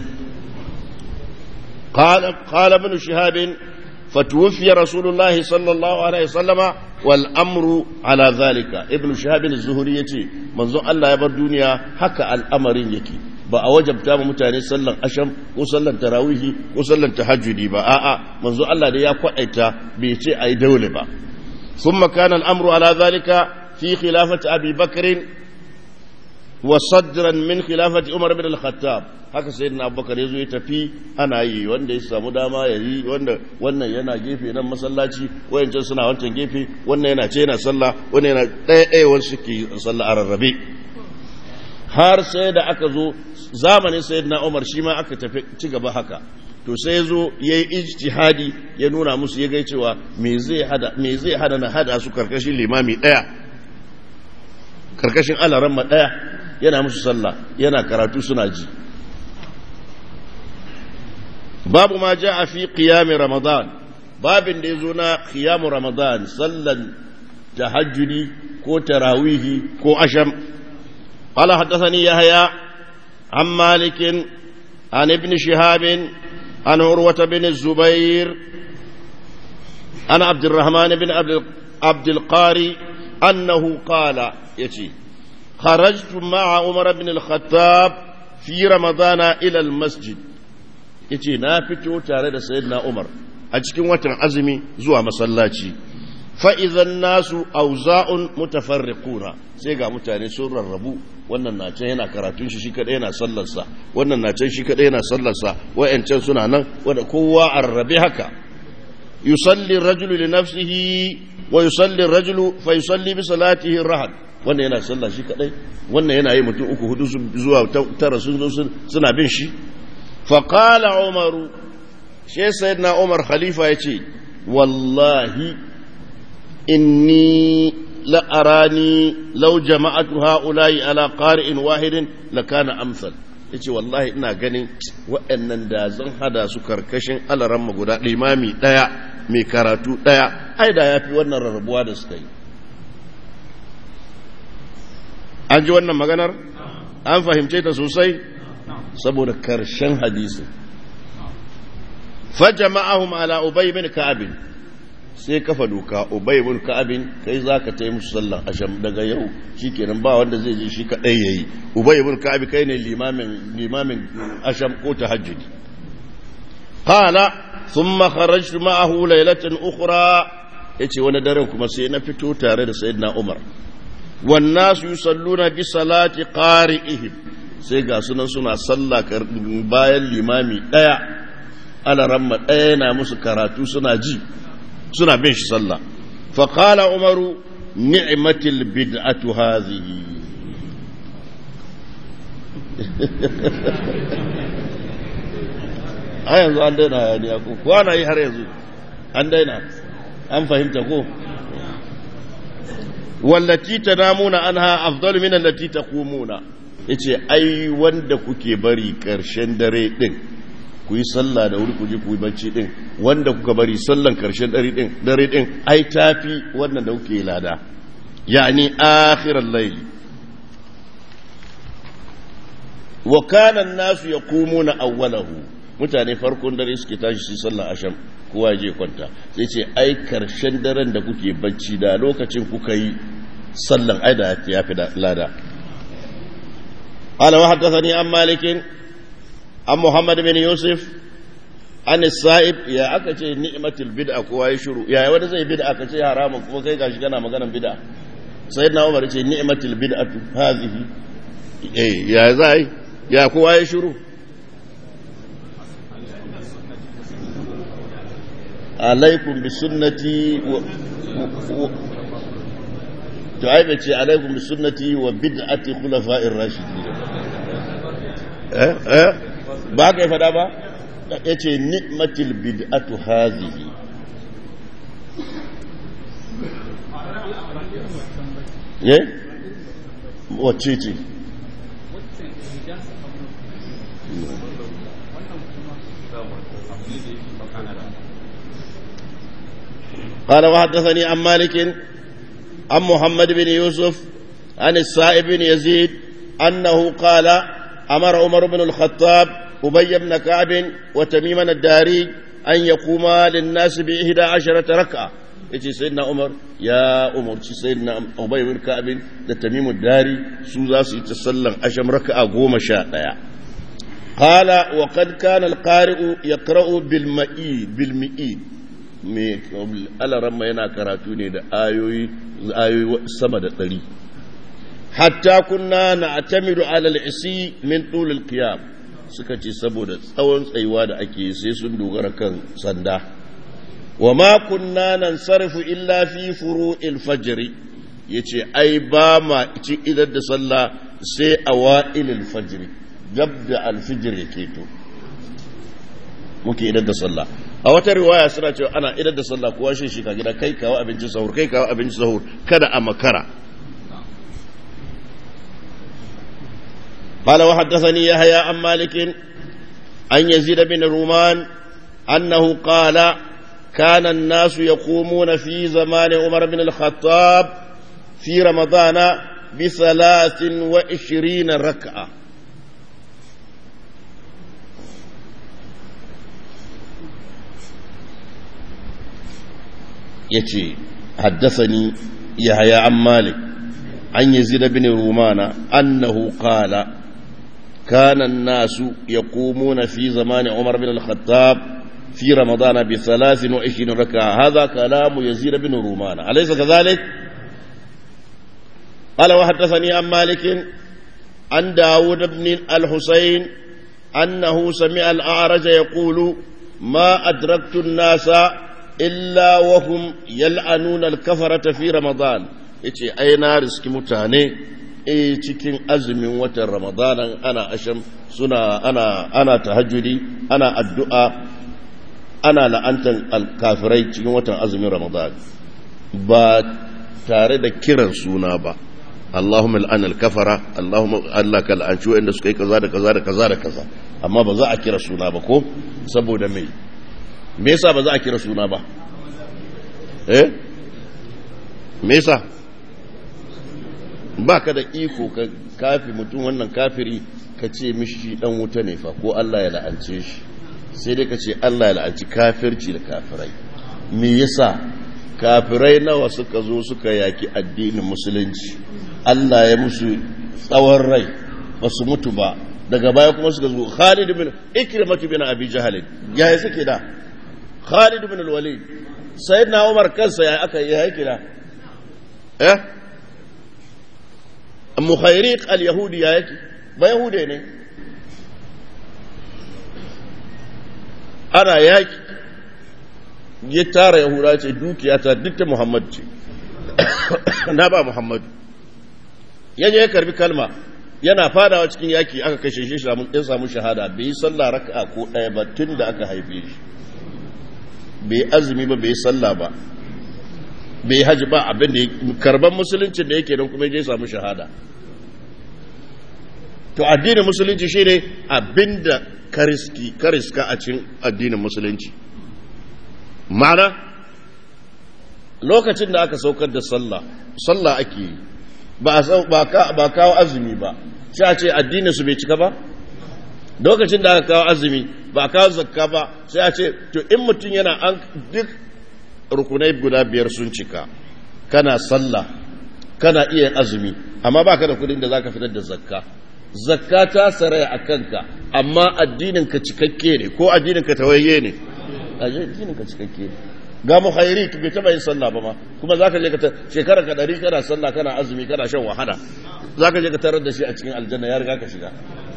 Qala ibn Shihab fatuwfiya Rasulullahi sallallahu alaihi wasallama wal amru ala zalika. Ibn Shihab az-Zuhri yace manzon Allah ya bar duniya haka al'amarin yake, ba a wajabta mu mutane sallan asham ko sallan tarawihi ko sallan tahajjudi ba, a'a manzo Allah da ya kwadaita bai ce ai dole ba. thumma kana al-amru ala zalika fi khilafati Abi Bakr wa sadran min khilafati Umar ibn al-Khattab. haka sayyidina Abubakar yazo ya tafi ana yi, wanda ya samu dama ya yi, wanda wannan yana gefe nan masallaci, wayancan suna wancan gefe, wannan yana ce yana sallah, wannan yana ɗaya ɗaya wanda suke sallah a rarrabe. har sai da aka zo zamanin sayyidina Umar shi ma aka tafi ci gaba haka, to sai ya zo ya yi ijtihadi ya nuna musu, ya gai cewa me zai hada me zai hada na hada su karkashin limami daya, karkashin alaramma daya, yana musu sallah yana karatu suna ji. babu ma jaa fi qiyam ramadan, babin da yazo na qiyam ramadan, sallan tahajjudi ko tarawihi ko asham. قال حدثني يحيى عن مالك عن ابن شهاب عن عروة بن الزبير عن عبد الرحمن بن عبد القاري أنه قال يتي خرجت مع عمر بن الخطاب في رمضان إلى المسجد. يتي نافتو تارد سيدنا عمر أجكم وتن عزمي زوى مسلاتي، فإذا الناس أوزاء متفرقون، سيقى متاني سور الربو، wannan na can yana karatun shi shi kadai yana sallarsa, wannan na can shi kadai yana sallarsa, wa'ancan suna nan, wanda kowa arrabe haka. yusalli ar-rajulu li nafsihi wa yusalli ar-rajulu fa yusalli bi salatihi ar-rahad. wannan yana sallah shi kadai, wannan yana yi mutum uku hudu zuwa tara sun zo suna bin shi. fa qala Umar, shi sayyidina Umar khalifa yace wallahi inni la'arani lau jama'atu ha'ula'i ala qari'in wahidin lakana amsal. yace wallahi ina ganin waɗannan da zan hada su karkashin alaramma guda limami daya mai karatu daya, ai da yafi wannan rarrabuwa da suka yi. an ji wannan maganar, an fahimce ta sosai saboda karshen hadisi. fa jama'ahum ala Ubay bin Ka'ab, sai kafa doka Ubay ibn Ka'ab kai zaka tayi musu sallan asham daga yau, shikenan ba wanda zai je shi kadai yayi. Ubay ibn Ka'ab kai ne limamin limamin asham ko tahajjud. qala thumma kharajtu ma'ahu laylatan ukhra, yace wani daren kuma sai na fito tare da sayyidina Umar. wan nasu yusalluna bi salati qari'ihim, sai ga sunan suna sallah bayan limami daya, alaramma daya na musu karatu suna ji, suna bin shi sallah. fa qala Umaru ni'matil bid'atu hadhihi. a yanzu an daina hayaniya ko kwana yi har yanzu an daina, an fahimta ko. wallati tanamuna anha afdalu min allati taqumuna, yace ai wanda kuke bari karshen dare din ku yi sallah da wuri ku je ku yi bacci din, wanda kuka bari sallan karshen dare din dare din ai tafi wannan da kuke lada, yani akhiral layli. wa kana an-nasu yaqumuna awwalahu, mutane farkon dare suke tashi su sallar asham, kowa je kwanta. sai ce ai karshen daren da kuke bacci da lokacin kuka yi sallan aida ya fi lada. Ala wa haddathani an malikin an Muhammad bin Yusuf an Sa'ib ya aka ce ni'matul bid'a kowa ya shiru ya wanda zai bid'a ka ce haramun kuma kai gashi kana maganar bid'a. Sayyidina Umar ce ni'matul bid'atu hadhihi eh ya zai ya kowa ya shiru alaikum bi sunnati wa to ai bace alaikum bi sunnati wa bid'ati khulafa'ir rashidin eh eh ba kai fada ba yace ni'matul bid'atu hadhihi eh wacce ce قال وحدثني عن مالك عن محمد بن يوسف عن السائب بن يزيد أنه قال أمر عمر بن الخطاب أبي بن كعب وتميما الداري أن يقوما للناس بإحدى عشرة ركعة يجي سيدنا عمر يا عمر سيدنا أبي بن كعب لتميم الداري سوزاس يتسلم أشم ركعة قوم شاء قال وقد كان القارئ يقرأ بالمئيد بالمئيد mai alaramma yana karatu ne da ayoyi ayoyi sama da ɗari hatta kunna na atamiru alal isi min tulul qiyam suka ce saboda tsawon tsayuwa da ake sai sun dogara kan sanda wa ma kunna nansarifu illa fi furu'il fajr yace ai ba ma ci idan da sallah sai awailil fajr gab da alfijir yake to muke idan da sallah a wata riwaya suna cewa ana idan da sallah kowa shi shi ka gida kai kawo abincin sahur kai kawo abincin sahur kada a makara. قال وحدثني يحيى عن مالك عن يزيد بن رومان أنه قال كان الناس يقومون في زمان عمر بن الخطاب في رمضان بثلاث وعشرين ركعة يتي حدثني يحيى عن مالك عن يزيد بن رومان أنه قال كان الناس يقومون في زمان عمر بن الخطاب في رمضان بثلاث وعشرين ركعة هذا كلام يزيد بن رومان أليس كذلك؟ قال وحدثني عن مالك عن داود بن الحسين أنه سمع الأعرج يقول ما أدركت الناس إلا وهم يلعنون الكفرة في رمضان yace ai na riski mutane eh cikin azumin watan Ramadan ana asham suna ana ana tahajjudi ana addu'a ana la'antan alkafirai cikin watan azumin Ramadan ba tare da kiran suna ba Allahumma al'an al-kafara Allahumma Allah ka la'anci wanda suka yi kaza da kaza da kaza da kaza amma ba za a kira suna ba ko saboda me me yasa ba za a kira suna ba eh me yasa ba ka da iko ka kafi mutum wannan kafiri ka ce mishi dan wuta ne fa ko Allah ya la'ance shi sai dai ka ce Allah ya la'anci kafirci da kafirai me yasa kafirai nawa suka zo suka yaki addinin musulunci Allah ya musu tsawon rai ba su mutu ba daga baya kuma suka zo Khalid bin Ikrimah bin Abi Jahl ya yi suke da Khalid bin al-Walid sayyidina Umar kansa ya aka yi yaki da eh Mukhairiq al-Yahudi ya yake ba Yahude ne ana yaki ya tara Yahuda ce dukiya ta dukta Muhammad ce na ba Muhammad yaje ya karbi kalma yana fadawa cikin yaki aka kashe shi ya samu shahada bai sallah raka'a ko daya ba tun da aka haife shi bai azumi ba bai sallah ba bai haji ba abin da karban musulunci da yake don kuma ya samu shahada to addinin musulunci shine abinda kariski kariska a cikin addinin musulunci ma'ana lokacin da aka saukar da sallah sallah ake yi ba ba ba kawo azumi ba sai a ce addinin su bai cika ba lokacin da aka kawo azumi ba kawo zakka ba sai a ce to in mutum yana an duk rukunai guda biyar sun cika kana sallah kana iya azumi amma baka da kudin da zaka fitar da zakka zakka ta saraya a kanka amma addinin ka cikakke ne ko addinin ka tawayye ne addinin ka cikakke ne ga muhairi bai taba yin sallah ba ma kuma zaka je ka shekara ka dari kana sallah kana azumi kana shan wahala zaka je ka tarar da shi a cikin aljanna ya riga ka shiga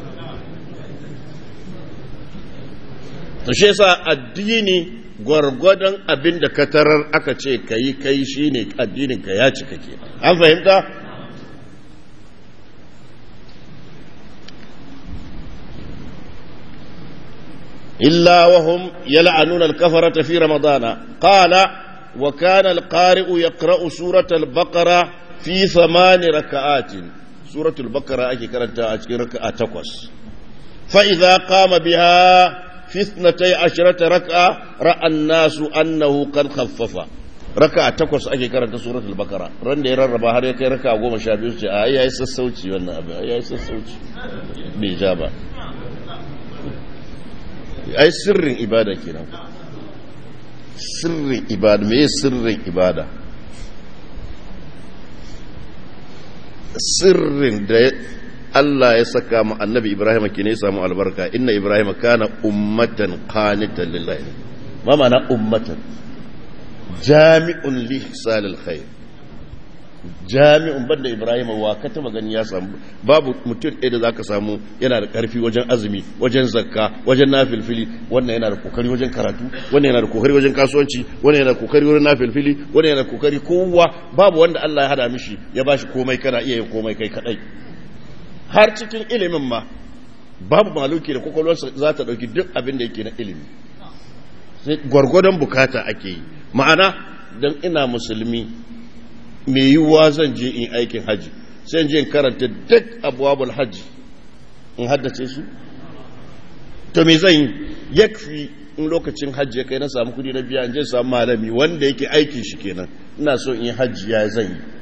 to shi yasa addini gwargwadon abin da ka tarar aka ce kai kai shine addinin ka ya cika ke an fahimta إلا وهم يلعنون الكفرة في رمضان قال وكان القارئ يقرأ سورة البقرة في ثمان ركعات سورة البقرة أكي كرنتا أكي ركعة تقوس فإذا قام بها في اثنتي عشرة ركعة رأى الناس أنه قد خفف ركعة تقوس أكي كرنتا سورة البقرة رن يرى ربا هر يكي ركعة قوم شابيوش آية يسا السوتي وانا أبي آية يسا السوتي بإجابة ai sirrin ibada kenan sirrin ibada me sirrin ibada sirrin da Allah ya saka mu annabi Ibrahim ke ne samu albarka inna Ibrahim kana ummatan qanitan lillahi ma ma'ana ummatan jami'un li ihsalil khair jami'un banda Ibrahim wa ka taba gani ya samu babu mutum ɗaya da zaka samu yana da ƙarfi wajen azumi wajen zakka wajen nafilfili wannan yana da kokari wajen karatu wannan yana da kokari wajen kasuwanci wannan yana da kokari wajen nafilfili wannan yana da kokari kowa babu wanda Allah ya hada mishi ya bashi komai kana iya yin komai kai kadai har cikin ilimin ma babu maluki da kokolwarsa za ta dauki duk abin da yake na ilimi sai gwargwadon bukata ake yi ma'ana dan ina musulmi me yiwuwa zan je in aikin haji sai je in karanta duk abwabul haji in haddace su to me zan yi yakfi in lokacin haji ya kai na samu kudi na biya in je samu malami wanda yake aikin shi kenan ina so in yi haji ya zan yi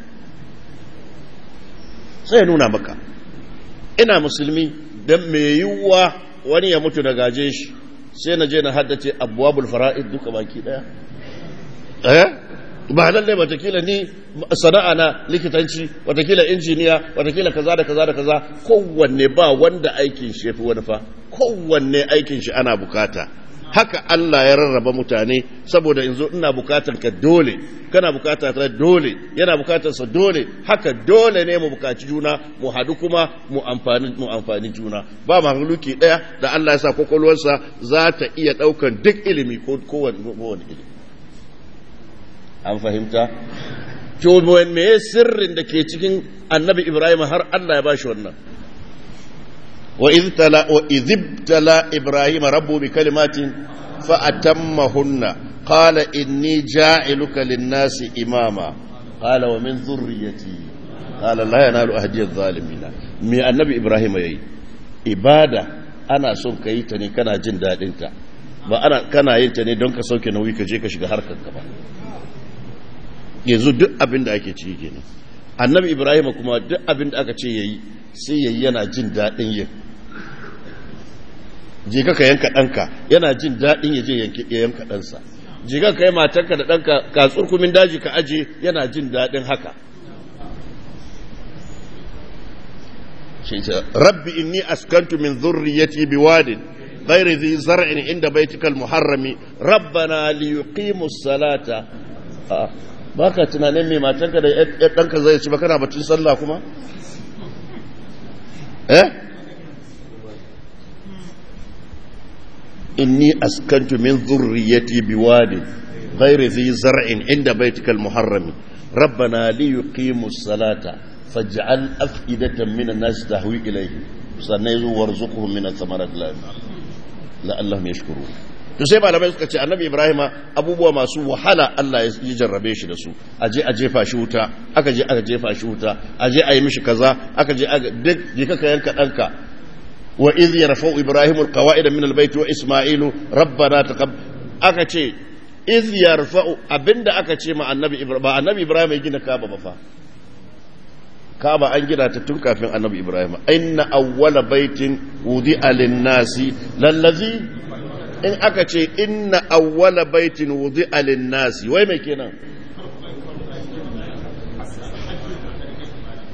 sai nuna maka ina musulmi dan me yiwuwa wani ya mutu da gaje shi sai na je na haddace abwabul fara'id duka baki daya eh ba lallai watakila ni sana'a na likitanci watakila injiniya watakila kaza da kaza da kaza kowanne ba wanda aikin shi yafi wani fa kowanne aikin shi ana bukata haka Allah ya rarraba mutane saboda in zo ina bukatar ka dole kana bukatar ta dole yana bukatar sa dole haka dole ne mu bukaci juna mu hadu kuma mu amfani mu amfani juna ba mahluki daya da Allah ya sa kokolwarsa za ta iya daukan duk ilimi ko kowanne ilimi an fahimta to me sirrin da ke cikin annabi Ibrahim har Allah ya bashi wannan wa idh tala wa idh tala Ibrahim rabbu bi kalimatin fa atammahunna qala inni ja'iluka lin-nasi imama qala wa min dhurriyyati qala la yanalu ahdi adh-dhalimin me annabi Ibrahim yayi ibada ana son kai ta ne kana jin dadin ta ba ana kana yin ta ne don ka sauke nauyi ka je ka shiga harkar ka ba yanzu duk abin da ake ciki kenan annabi Ibrahim kuma duk abin da aka ce yayi sai yayi yana jin dadin yin je ka yanka danka yana jin dadin ya je yanke yanka dansa je ka kai matarka da danka ka tsurkumin daji ka aje yana jin dadin haka shi ce rabbi inni askantu min dhurriyyati biwadin غير ذي زرع عند بيتك المحرم ربنا ليقيموا الصلاة ba ka tunanin mai matanka da ɗanka zai ci ba kana batun sallah kuma? eh? inni askantu min zurriyati biwadin ghairi zi zar'in inda baitikal muharrami rabbana li yuqimu salata faj'al af'idatan minan nas tahwi ilayhi sannan yazo warzuqhum min ath-thamarat la'allahum yashkurun to sai malamai suka ce annabi Ibrahim abubuwa masu wahala Allah ya jarrabe shi da su aje a jefa shi wuta aka je aka jefa shi wuta aje a yi mishi kaza aka je duk je ka yanka danka wa idh yarfa'u Ibrahim alqawa'id min albayt wa Isma'ilu rabbana taqab aka ce idh yarfa'u abinda aka ce ma annabi Ibrahim ba annabi Ibrahim ya gina Kaaba ba fa Kaaba an gina ta tun kafin annabi Ibrahim inna awwala baitin wudi'a lin-nasi lallazi in aka ce inna awwala baitin wudi'a lin-nasi wai mai kenan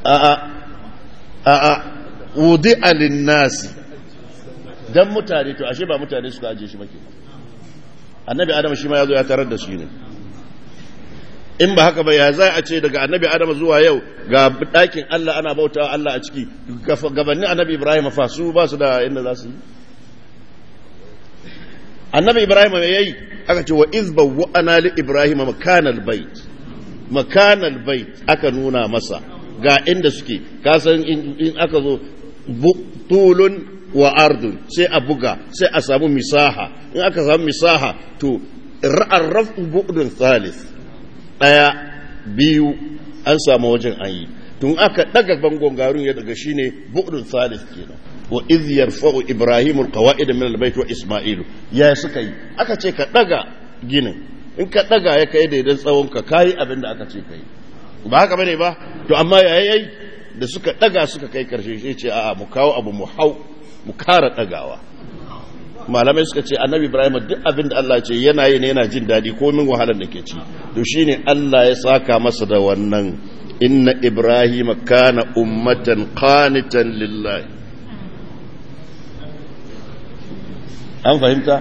a'a a'a wudi'a lin-nasi dan mutane, to ashe ba mutane suka aje shi ba ke. Annabi Adam shi ma yazo ya tarar da shi ne. In ba haka ba ya za a ce daga Annabi Adam zuwa yau ga ɗakin Allah ana bautawa Allah a ciki, gabanin Annabi Ibrahim fa su ba su da inda za su yi. Annabi Ibrahim me yayi? Aka ce wa iz bawwa'ana li Ibrahim makanal bait. Makanal bait aka nuna masa ga inda suke. Ka san in aka zo tulun wa ardun sai a buga sai a samu misaha, in aka samu misaha to ra'arrafu bu'dun thalith, daya biyu an samu wajen an yi, tun aka daga bangon garun ya daga shine bu'dun thalith kenan. Wa iz yarfa'u ibrahimu alqawa'id min albayt wa isma'ilu, ya suka yi aka ce ka daga ginin, in ka daga ya kai daidan tsawon ka kai abinda aka ce kai, ba haka bane ba. To amma yayi da suka daga suka kai karshe sai ce a'a mu kawo abu mu hau mu kara ɗagawa. Malamai suka ce Annabi Ibrahim duk abin da Allah ce yana yi ne yana jin daɗi ko min wahalar da ke ci, to shine Allah ya saka masa da wannan, inna Ibrahim kana ummatan qanitan lillahi. An fahimta?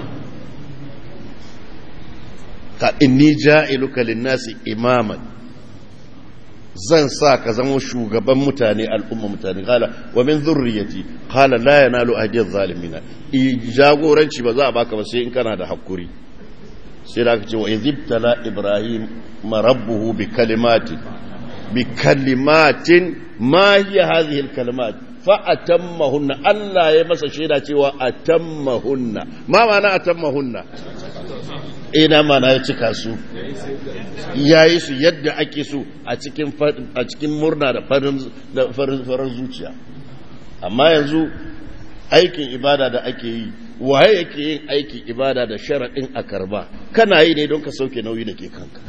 Ka inni ja'iluka lin-nasi imaman, zan sa ka zama shugaban mutane, al'umma mutane. Kala wa min zurriyati, kala la yanalu ahdiyaz zalimina. I jagoranci ba za a baka ba sai in kana da hakuri. Sai da aka ce wa izibtala Ibrahim marabbuhu bi kalimatin bi kalimatin ma hiya hadhihi al-kalimat fa atammahunna. Allah ya masa shaida cewa atammahunna. Ma ma'ana atammahunna? Ina mana ya cika su, ya yi su yadda ake so a cikin murna da farin zuciya. Amma yanzu aikin ibada da ake yi, waye yake yin aikin ibada da sharaɗin a karba? Kana yi ne don ka sauke nauyi da ke kanka,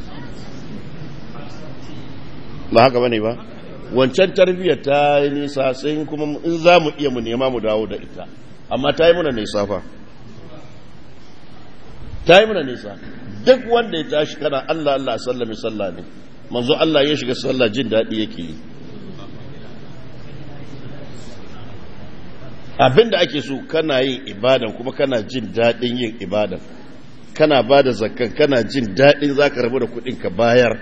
ba haka bane ba. Wancan tarbiyyar ta yi nisa, sai kuma in za mu iya mu nema mu dawo da ita, amma ta yi muna nisa fa, ta yi muna nisa. Duk wanda ya tashi kana Allah Allah sallami sallah ne, manzo Allah ya shiga sallah jin daɗi yake yi. Abinda ake so kana yin ibadan kuma kana jin daɗin yin ibadan, kana ba da zakkan kana jin daɗin za ka rabu da kuɗin ka bayar.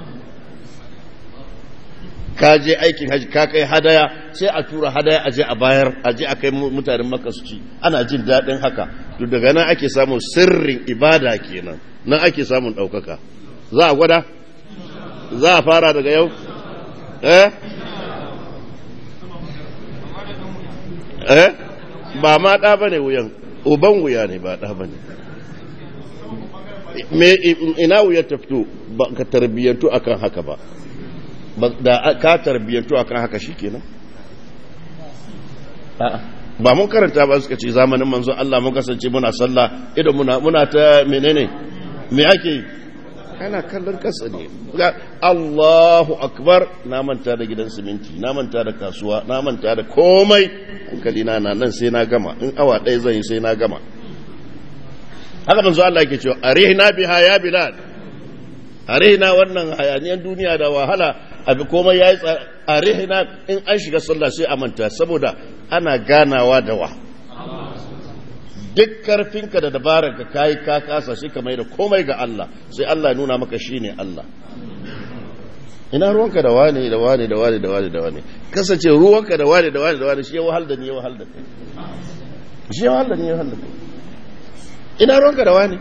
Ka je aikin haji ka kai hadaya, sai a tura hadaya aje a bayar, aje a kai mutanen Makka su ci, ana jin daɗin haka. To daga nan ake samun sirrin ibada kenan, nan ake samun ɗaukaka. Za a gwada? Za a fara daga yau? Eh? Eh? Ba ma ɗa ba ne wuyan, uban wuya ne ba ɗa ba ne. Ina wuyar ta fito ba ka tarbiyyantu akan haka ba. Da ka tarbiyyantu akan haka shi kenan? Ba mun karanta ba suka ce zamanin manzo Allah mun kasance muna sallah idan muna muna ta menene me ake yi? Ana kallon kasa ne. Allahu akbar, na manta da gidan siminti, na manta da kasuwa, na manta da komai, hankali na nan sai na gama, in awa ɗaya zan yi sai na gama. Haka manzo Allah yake cewa arihna biha ya bilal, arihna wannan hayaniyan duniya da wahala abi komai yayi arihna, in an shiga sallah sai a manta, saboda ana ganawa da wa. Duk karfinka da dabararka kayi ka kasa shi ka mai da komai ga Allah, sai Allah ya nuna maka shine Allah. Ina ruwanka da wane da wane da wane da wane da wane, kasance ruwanka da wane da wane da wane shi ya wahal da ni ya wahal da kai, shi ya wahal da ni ya wahal da kai. Ina ruwanka da wane?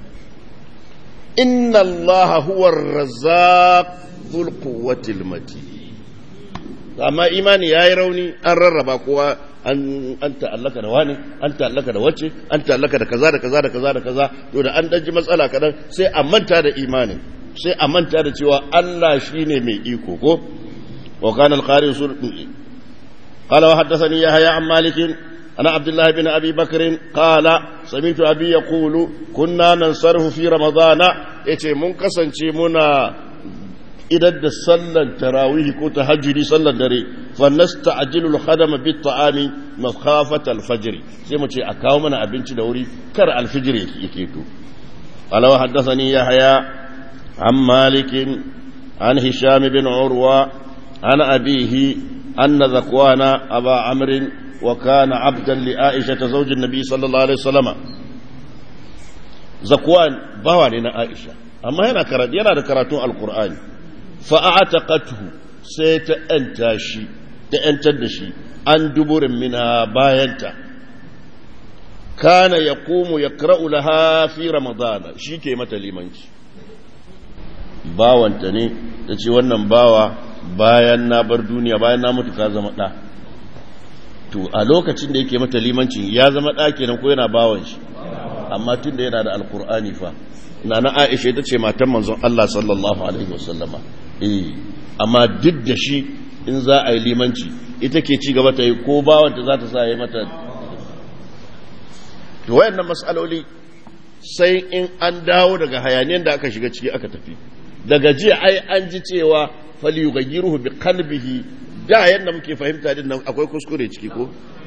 Inna Allah huwa ar-razzaq dhul quwwati al-matin. Amma imani yayi rauni, an rarraba kowa, an an ta'allaka da wani, an ta'allaka da wacce, an ta'allaka da kaza da kaza da kaza da kaza. To da an daji matsala kadan sai a manta da imani, sai a manta da cewa Allah shine mai iko ko. Wa kana al-qari sur qala wa haddathani yahya an malik ana abdullah ibn abi bakr qala sami'tu abi yaqulu kunna nansarfu fi ramadana, yace mun kasance muna idan da sallar tarawih ko tahajjudi sallar dare, fa nasta'jilu al-khadama bit-ta'ami makhafata al-fajr, sai mu ce a kawo mana abinci da wuri kar al-fajr yake to. Ala haddathani yahya an malik an hisham bin urwa عن أبيه أن ذكوان أبا عمرو وكان عبدا لعائشة زوج النبي صلى الله عليه وسلم. ذكوان باواني عائشة أما هنا كرات ينا كراتون القرآن فأعتقته سيتأنتاشي تأنتدشي عن دبر منها باينتا كان يقوم يقرأ لها في رمضان شي كلمة limanci bawanta ne tace wannan bawa bayan na bar duniya bayan na mutu ka zama da to a lokacin da yake mata limancin ya zama da kenan ko yana bawan shi amma tunda yana da alqur'ani fa nana Aisha tace matan manzon Allah sallallahu alaihi wasallama eh amma duk da shi in za a yi limanci ita ke ci gaba ta yi ko bawanta za ta sa yi mata. To wayannan mas'aloli sai in an dawo daga hayaniyar da aka shiga ciki aka tafi daga jiya ai an ji cewa falyughayyiruhu bi qalbihi da yanda muke fahimta din nan akwai kuskure ciki ko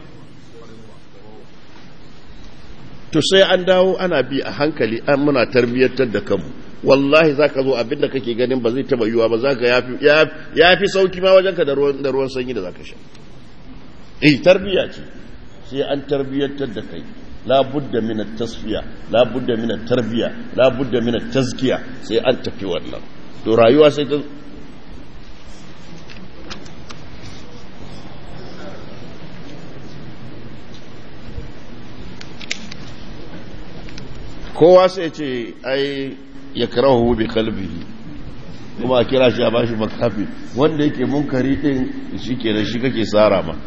to sai an dawo ana bi a hankali an muna tarbiyyantar da kanmu wallahi zaka zo abinda kake ganin ba zai taba yiwa ba zaka yafi yafi sauki ma wajenka da ruwan da ruwan sanyi da zaka sha eh tarbiya ce sai an tarbiyyantar da kai la budda min at-tasfiya la budda min at-tarbiya la budda min at-tazkiya sai an tafi wannan to rayuwa sai ta kowa sai ce ai ya karahu bi qalbihi kuma a kira shi a bashi makafi wanda yake munkari din shi kenan shi kake tsara ma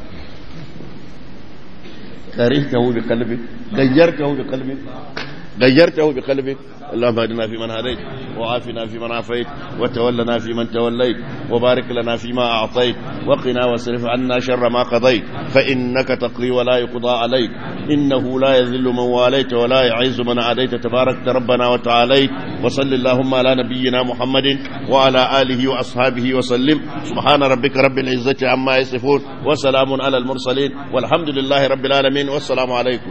كرهته بقلبك غيرته بقلبك غيرته بقلبك اللهم اهدنا فيمن هديت وعافنا فيمن عافيت وتولنا فيمن توليت وبارك لنا فيما أعطيت وقنا واصرف عنا شر ما قضيت فإنك تقضي ولا يقضى عليك إنه لا يذل من واليت ولا يعز من عاديت تبارك ربنا وتعاليت وصل اللهم على نبينا محمد وعلى آله وأصحابه وسلم سبحان ربك رب العزة عما يصفون وسلام على المرسلين والحمد لله رب العالمين والسلام عليكم.